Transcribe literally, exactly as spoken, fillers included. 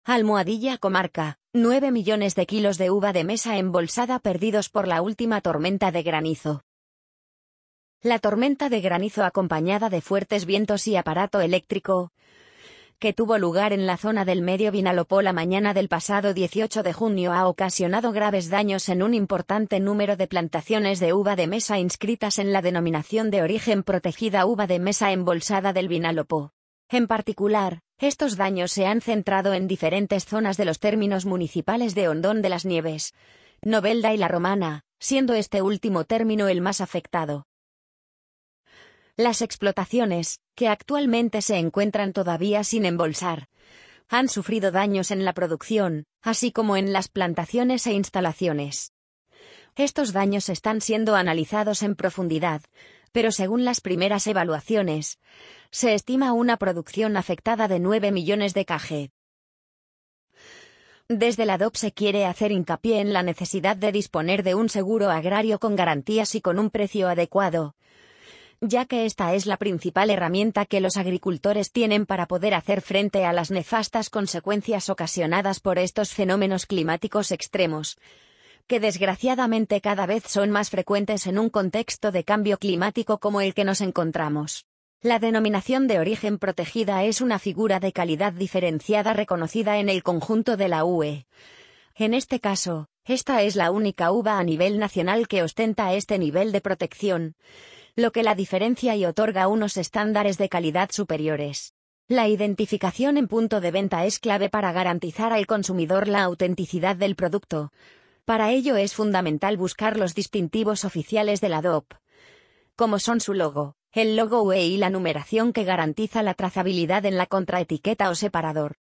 Almohadilla Comarca, nueve millones de kilos de uva de mesa embolsada perdidos por la última tormenta de granizo. La tormenta de granizo acompañada de fuertes vientos y aparato eléctrico, que tuvo lugar en la zona del Medio Vinalopó la mañana del pasado dieciocho de junio, ha ocasionado graves daños en un importante número de plantaciones de uva de mesa inscritas en la denominación de origen protegida uva de mesa embolsada del Vinalopó. En particular, estos daños se han centrado en diferentes zonas de los términos municipales de Hondón de las Nieves, Novelda y La Romana, siendo este último término el más afectado. Las explotaciones, que actualmente se encuentran todavía sin embolsar, han sufrido daños en la producción, así como en las plantaciones e instalaciones. Estos daños están siendo analizados en profundidad, pero según las primeras evaluaciones, se estima una producción afectada de nueve millones de kg. Desde la D O P se quiere hacer hincapié en la necesidad de disponer de un seguro agrario con garantías y con un precio adecuado, ya que esta es la principal herramienta que los agricultores tienen para poder hacer frente a las nefastas consecuencias ocasionadas por estos fenómenos climáticos extremos, que desgraciadamente cada vez son más frecuentes en un contexto de cambio climático como el que nos encontramos. La denominación de origen protegida es una figura de calidad diferenciada reconocida en el conjunto de la U E. En este caso, esta es la única uva a nivel nacional que ostenta este nivel de protección, lo que la diferencia y otorga unos estándares de calidad superiores. La identificación en punto de venta es clave para garantizar al consumidor la autenticidad del producto. Para ello es fundamental buscar los distintivos oficiales de la D O P, como son su logo, el logo U E y la numeración que garantiza la trazabilidad en la contraetiqueta o separador.